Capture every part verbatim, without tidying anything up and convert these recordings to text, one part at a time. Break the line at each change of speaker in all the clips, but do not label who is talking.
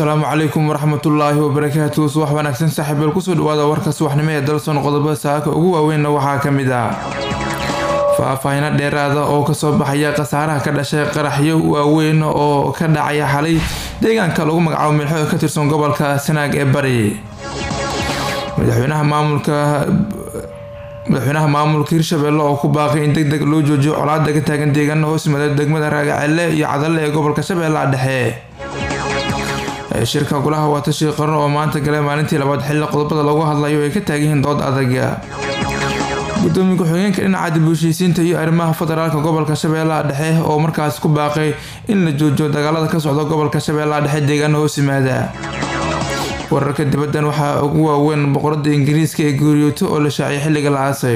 السلام عليكم ورحمة الله وبركاته. صباح ونكسن سحب الكسود وهذا ورك صباح نمية درسون قضبة ساك وهو وين وحا كمدا فافاينا ديرادا oo ka soo baxaya qasaaraha ka dhashay qaraxyo waaweyn oo ka dhacay xalay deegaanka lagu magacaabo milxo ka tirsan gobolka Sanaag ee Bari. madaxweynaha maamulka madaxweynaha maamulka Hirshabelle oo ku baaqay in degdeg loo joojiyo colaadda ka taagan deegaanka hoosmada degmada Raagaceelle iyo Cadalle ee gobolka Shabeellaha Dhexe. shirka golaha watashi qaran oo maanta galay maalintii labaad xilli qodobada lagu hadlayo ay ka taagan dood adag. gudoomiye ku-xigeenka dhinaca dib u heshiisiinta iyo arrimaha federaalka gobolka Shabeellaha Dhexe oo markaas ku baaqay in la joojiyo dagaalada ka socda gobolka Shabeellaha Dhexe deegaanka hoosmada. wararka dibaddan waxaa ugu waaweyn boqorada Ingiriiska ee geeriyooto oo la shaaciyay xilliga la aasay.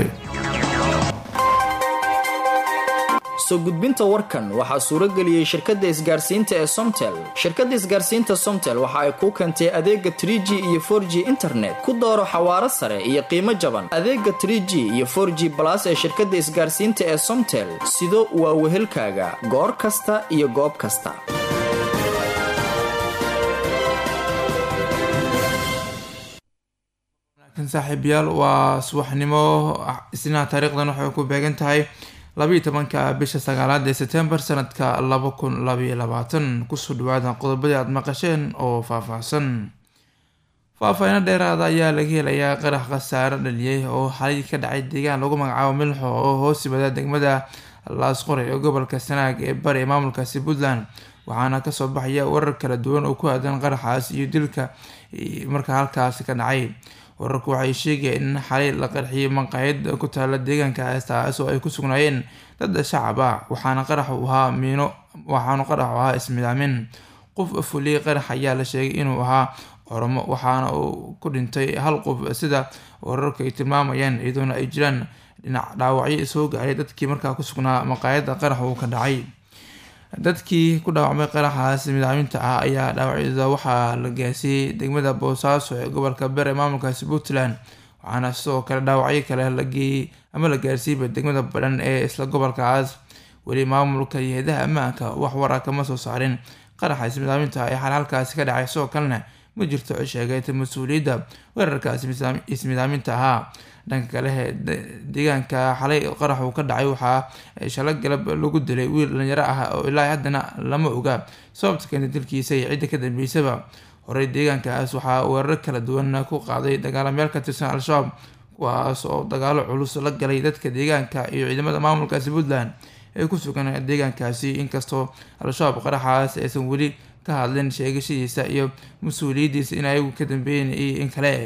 soo gudbinta warkan waxaa suuro geliyay shirkadda isgaarsiinta ee Somtel. shirkadda isgaarsiinta Somtel waxa ay ku keentay adeega three G iyo four G internet ku dooro xawaare sare iyo qiimo jaban. adeega three G iyo four G plus ee shirkadda isgaarsiinta ee Somtel sido waa wehelkaaga goor kasta iyo goob kasta.
saaxiibayaal waa subaxnimo isna taariikhdan waxay ku beegan tahay labiyo tobanka bisha sagaalaad ee September sanadka laba kun labayo labaatan. kusoo dhawaada qodobada aad maqasheen oo faahfaahsan. faahfaahin dheeraad ah ayaa laga helayaa qarax khasaare dhaliyay oo xalay ka dhacay deegaan lagu magacaabo milxo oo hoos yimada degmada Laasqore ee gobolka Sanaag ee Bari ee maamulkaasi Puntland. waxaana ka soo baxaya warar kala duwan oo ku aadan qaraxaas iyo dilka marka halkaas ka dhacay. wararku waxay sheegayeen in xalay la qarxiyay maqaayad ku taala deegaanka Aastaas oo ay ku sugnaayeen dad shacab ah waxaana qarax u ahaa miino waxaana qarax u ahaa ismidaamin. qof fuliyay qarax ayaa la sheegay inuu ahaa Oromo waxaana uu ku dhintay hal qof sida wararku ay tilmaamayaan iyadoona ay jiraan dhinac dhaawacyo soo gaaray dadkii markaa ku sugnaa maqaayadda qarax uu ka dhacay. dadkii ku dhaawacmay qaraxaas midaaminta ah ayaa dhaawacyada waxaa la gaarsiiyay degmada Boosaaso ee gobolka Bari ee maamulkaasi Puntland waxaana sidoo kale dhaawacyo kale la geeyay ama la gaarsiiyay degmada Badhan ee isla gobolkaas. weli maamulka hay'adaha ammaanka wax warar kama soo saarin qaraxaas midaaminta ah ee halkaas ka dhacay. sidoo kalena ma jirto cid sheegayta mas'uuliyadda weerarkaas ismidaaminta ahaa. dhanka kale deegaanka xalay qarax uu ka dhacay waxaa shalay galab lagu dilay wiil dhalinyaro ah oo ilaa haddana lama oga sababta keentay dilkiisa iyo cidda ka dambeysaba. horey deegaankaas waxaa weerar kala duwan ku qaaday dagaalamayaal ka tirsan al-shabaab kuwaas oo dagaalo culus la galay dadka deegaanka iyo ciidamada maamulkaasi Puntland ee ku sugan deegaankaasi. inkastoo al-shabaab qaraxaas aysan weli ka hadlin sheegashadiisa iyo mas-uuliyadiisa in ay ka dambeeyeen iyo in kale.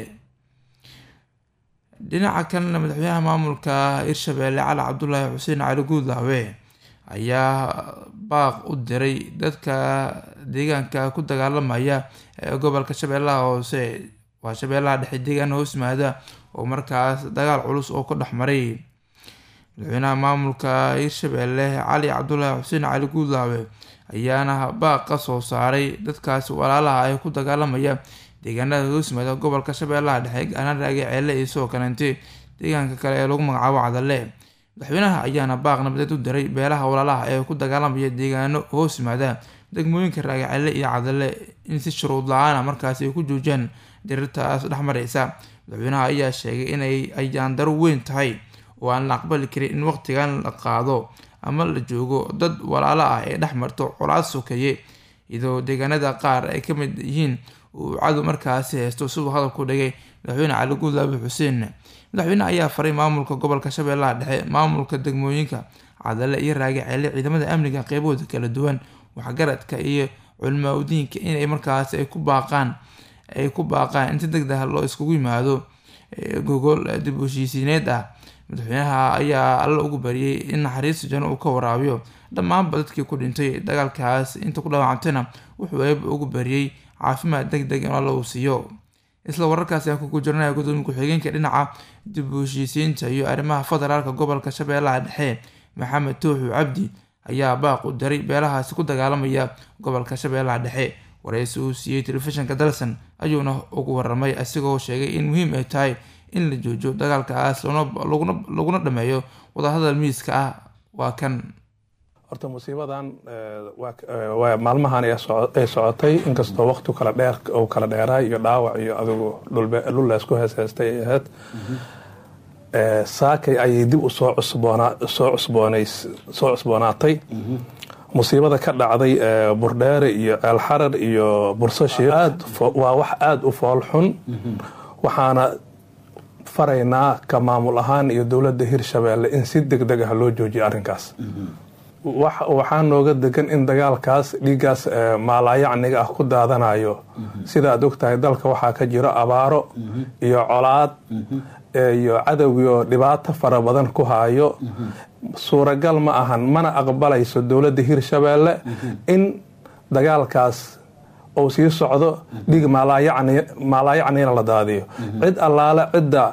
dhinaca kalena madaxweynaha maamulka Hirshabelle Cali Cabdullaahi Xuseen Cali Guudlaawe ayaa baaq u diray dadka deegaanka ku dagaalamaya ee gobolka Shabeellaha Hoose waa Shabeellaha Dhexe deegaan hoosmaada oo markaas dagaal culus oo ku dhexmaray. madaxweynaha maamulka Hirshabelle Cali Cabdullaahi Xuseen Cali Guudlaawe ayaana baaq ka soo saaray dadkaas walaalaha ay ku dagaalamaya deegaanada hoosmada gobolka Shabeellaha Dhexe gaana Raagaceelle iyo soo kalantay deegaanka kale ee lagu magacaabo Cadalle. madaxweynaha ayaana baaq nabadeed u diray beelaha walaalaha ee ku dagaalamaya deegaano hoosmada degmooyinka Raagaceelle iyo Cadalle in si shuruud la'aan markaas ay ku joojiyaan dirirtaas dhexmaraysa. madaxweynaha ayaa sheegay inay ayaan daro weyn tahay oo aan la aqbali karin in waqtigan la qaado ama la joogo dad walaalo ah ee dhexmarto colaad sokeeye iyadoo deegaanada qaar ay ka mid yihiin uu cadu markaasi haysto siduu hadalku dhigay madaxweyne Cali Guudlaawe Xuseen. madaxweyne ayaa faray maamulka gobolka Shabeellaha Dhexe maamulka degmooyinka Cadalle iyo Raagaceelle ciidamada amniga qaybahooda kala duwan waxgaradka iyo culmaadiinka inay markaas ay ku baaqaan ay ku baaqaan inta degdeg ah loo iskugu yimaado gogol dib u heshiisiineed ah. madaxweynaha ayaa alla ugu bariyay in naxariis janno uu ka waraabiyo dhammaanba dadkii ku dhintay dagaalkaas inta ku dhaawacantayna wuxuu eeb ugu bariyay caafimaad degdeg in alla uu siiyo. isla wararkaas ayaa ku jirnaa gudoomiye ku-xigeenka dhinaca dib u heshiisiinta iyo arrimaha federaalka gobolka Shabeellaha Dhexe Maxamed Tooxu Cabdi ayaa baaq u diray beelahaasi ku dagaalamaya gobolka Shabeellaha Dhexe. waraysi uu siiyay telefishinka Dalsan ayuuna ugu waramay asigoo sheegay in muhiim ay tahay in la joojiyo dagaalkaas laguna dhameeyo wadahadal miiska ah. waa kan
horta musiibadan waa maalmahan ay socotay inkastoo waqti kala dheer oo kala dheeray iyo dhaawac iyo adigu dhul la isku heeseystay ay ahayd saakay ayay dib u soo cusboonaa soo cusboonays soo cusboonaatay musiibada ka dhacday Burdheere iyo Alxarar iyo Bursashi aad waa wax aad u fool xun waxaana faraynaa ka maamul ahaan iyo dowladda Hirshabeelle in si degdeg ah loo joojiyo arrinkaas waxaan nooga degan in dagaalkaas dhiigaas maalayacniga ah ku daadanayo sida aad ogtahay dalka waxaa ka jiro abaaro iyo colaad iyo cadowgiyo dhibaato fara badan ku haayo suuragal ma ahan mana aqbalayso dowladda Hirshabeelle in dagaalkaas oo sii socdo dhig maalayacni maalayacnina la daadiyo cid allaale cidda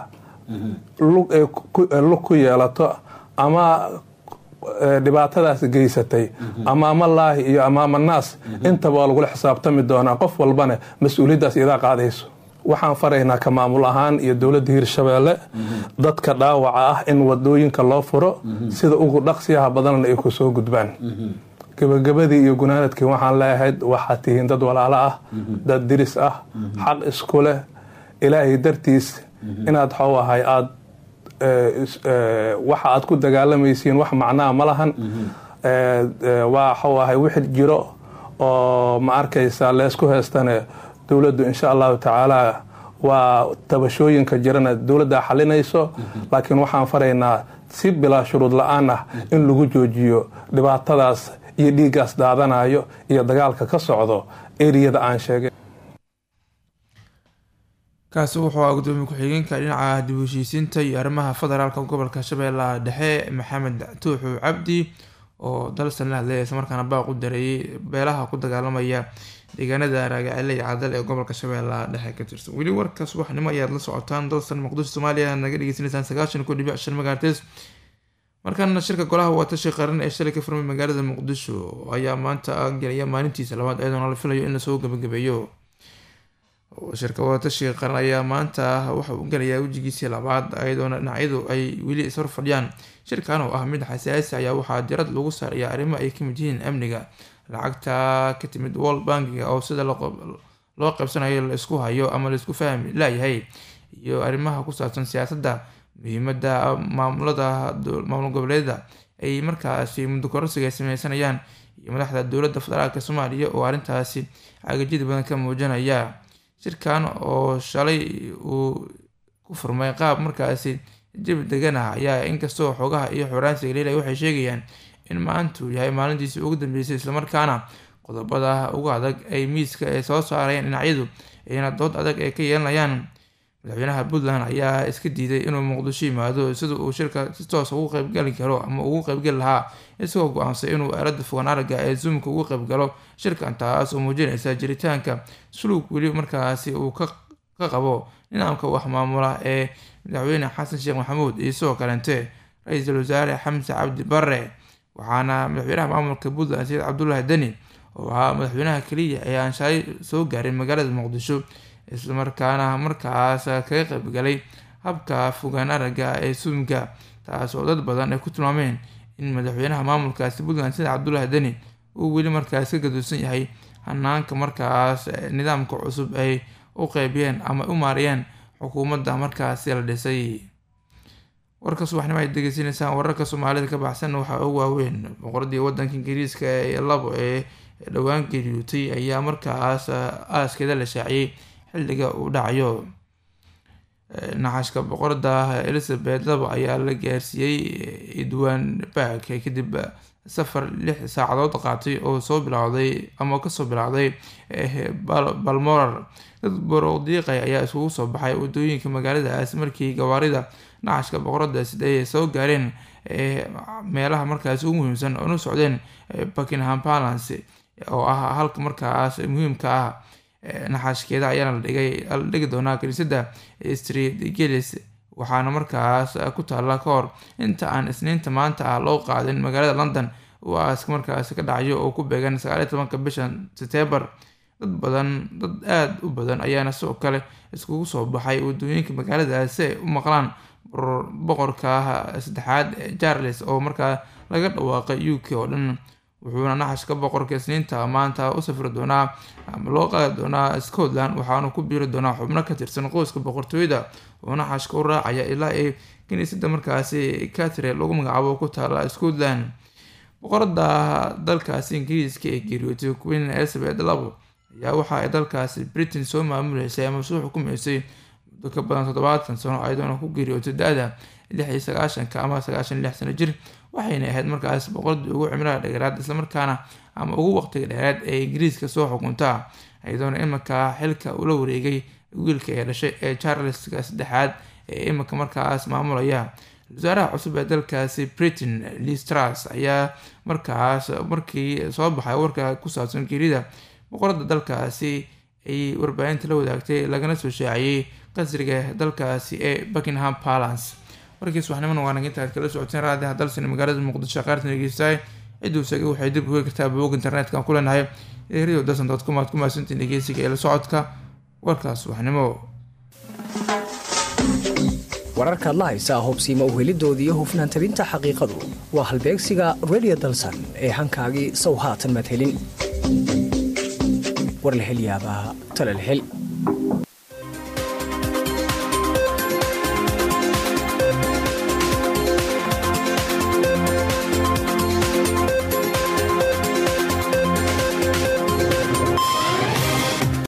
lug ku yeelato ama dhibaatadaas geysatay amaama laahi iyo amaama naas intaba lagu xisaabtami doonaa qof walbana mas'uuliyadaas idaa qaadayso waxaan faraynaa ka maamul ahaan iyo dowladda Hirshabeelle dadka dhaawaca ah in wadooyinka loo furo sida ugu dhaqsiyaha badan ay ku soo gudbaan gabagabadii iyo gunaanadkii waxaan leeyahay waxa tihiin dad walaalo ah dad diris ah xaq isku leh ilaahay dartiis inaad xoowahay aad waxa aad ku dagaalamaysiin wax macnaa ma lahan waa xoowahay wixii jiro oo ma arkaysa la isku heestane dowladdu insha Allah taala waa tabashooyinka jirana dowladda xalinayso laakiin waxaan faraynaa si bila shuruud la'aan ah in lagu joojiyo dhibaatadaas iyo dhiigaas daadanayo iyo dagaalka ka socdo eriyada aan sheegay
kaasi wuxuu ahaa gudoomiye ku-xigeenka dhinaca dib u heshiisiinta iyo arrimaha federaalka gobolka Shabeellaha Dhexe Maxamed Tuuxu Cabdi oo dalsan la hadlay isla markaana baaq u diray beelaha ku dagaalamaya deegaanada Raagacele iyo Cadal ee gobolka Shabeellaha Dhexe ka tirsan weli warka subaxnimo ayaad la socotaan dalsan Muqdisho Soomaaliya naga dhageysanaysaan sagaashan iyo kow dhibic shan megahertz markaana shirka golaha watashi qaran ee shalay ka furmay magaalada Muqdisho ayaa maanta galaya maalintiisa labaad iyadoo la filayo in la soo gabagabeeyo shirka watashi qaran ayaa maanta waxa uu galayaa wajigiisa labaad iyadoo dhinacyadu ay weli is hor fadhiyaan shirkan oo ah mid xasaasi ayaa waxaa diirad lagu saarayaa arrimo ay ka mid yihiin amniga lacagta ka timid World Bank oo sida loo qaybsanayo la isku hayo ama la isku fahmi laayahay iyo arrimaha ku saabsan siyaasadda muhiimadda maamulada maamul goboleedka ay markaasi muddo kororsiga sameysanayaan iyo madaxda dowladda federaalka Soomaaliya oo arrintaasi cagajid badan ka muujinaya shirkan oo shalay uu ku furmay qaab markaasi jib degan ah ayaa inkastoo xogaha iyo xoraansiga leeyahay waxay sheegayaan in maanta uu yahay maalintiisii ugu dambeysay isla markaana qodobada ugu adag ay miiska ay soo saarayeen dhinacyadu ayna dood adag ay ka yeelanayaan madaxweynaha Puntland ayaa iska diiday inuu Muqdisho yimaado sida uu shirka si toos ugu qayb gali karo ama ugu qayb gali lahaa isagoo go'aansan inuu aalada fogaan aragga ee Zoom-ka ugu qayb galo shirkan taas oo muujinaysa jiritaanka sulug weli markaasi uu ka qabo nidaamka wax maamula ee madaxweyne Xasan Sheekh Maxamuud iyo sidoo kaleente ra'iisul wasaare Xamse Cabdi Barre waxaana madaxweynaha maamulka Puntland Said Cabdullaahi Dani oo ahaa madaxweynaha kaliya ee aan shalay soo gaarin magaalada Muqdisho isla markaana markaas kaga qayb galay habka fogaan aragga ee Zoom-ka taas oo dad badan ay ku tilmaameen in madaxweynaha maamulkaasi Puntland Said Cabdullaahi Dani uu weli markaas ka gaduusan yahay hanaanka markaas nidaamka cusub ay u qaybiyeen ama u maariyeen xukuumadda markaasi la dhisay warka subaxnimo ay degeysanaysaan wararka Soomaalida ka baxsan waxa ugu waaweyn boqoradii wadanka Ingiriiska ee labo ee dhawaan geeriyootay ayaa markaas aaskeeda la shaaciyay xilliga uu dhacayo naxashka boqorada Elizabeth labo ayaa la gaarsiiyay Edwin Park kadib safar lix saacadood qaatay oo soo bilowday ama ka soo bilowday Balmoral dad borodiiqay ayaa isugu soo baxay wadooyinka magaaladaas markii gawaarida naxashka boqorada siday soo gaareen meelaha markaas ugu muhiimsan oo u socdeen Buckingham Palace oo ah halka markaas muhiimka ah naxashkeeda ayaa la dhigay la dhigi doonaa kaniisadda Street Giles waxaana markaas ku taala ka hor inta aan isniinta maanta ah loo qaadin magaalada London oo aaska markaas ka dhacayo oo ku beegan sagaal iyo tobanka bisha September dad badan dad aada u badan ayaana sidoo kale iskugu soo baxay wadooyinka magaaladaas si ay u maqlaan boqorka saddexaad ee charles oo markaa laga dhawaaqay u k oo dhan wuxuuna naxashka boqorka isniinta maanta u safri doonaa ama loo qaadi doonaa scotland waxaana ku biiri doonaa xubno ka tirsan qoyska boqortooyada oo naxashka u raacaya ilaa ay kiniisada markaasi catherine lagu magacaabo ku taala scotland boqorada dalkaasi ingiriiska ee geeriyootay queen elizabeth labo ayaa waxa ay dalkaasi britain soo maamuleysay ama soo xukumeysay muddo ka badan toddobaatan sano ayadoona ku geeriyootay da-da lix iyo sagaashanka ama sagaashan lix sano jir waxayna ahayd markaas boqoradii ugu cimilada dheeraad islamarkaana ama ugu waqtiga dheeraad ee ingiriiska soo xukuntaa ayadoona iminka xilka ula wareegay wiilka ee dhashay ee charleska saddexaad ee iminka markaas maamulaya wasaaraha cusub ee dalkaasi britain Liz Truss ayaa markaas markii soo baxay warka ku saabsan geerida boqorada dalkaasi ay warbaahinta la wadaagtay lagana soo shaaciyey qasriga dalkaasi ee Buckingham Palace warkiis waxnimana waa naginta aad kala socoteen raadiyaha dalsan magaalada muqdisho qaartan dhegeystaay ciduu isaga waxay dib uga kartaa bog internetka ku leenahay radio dalsan dot com aad ku maasantiin dhegeysiga ee la socodka warkaas waxnimo
wararka la haysa hubsiima u helidoodii iyo hufnaan tabinta xaqiiqadu waa halbeegsiga radio dalsan ee hankaagii sow haatan madhelin war la hel yaabaa tala la hel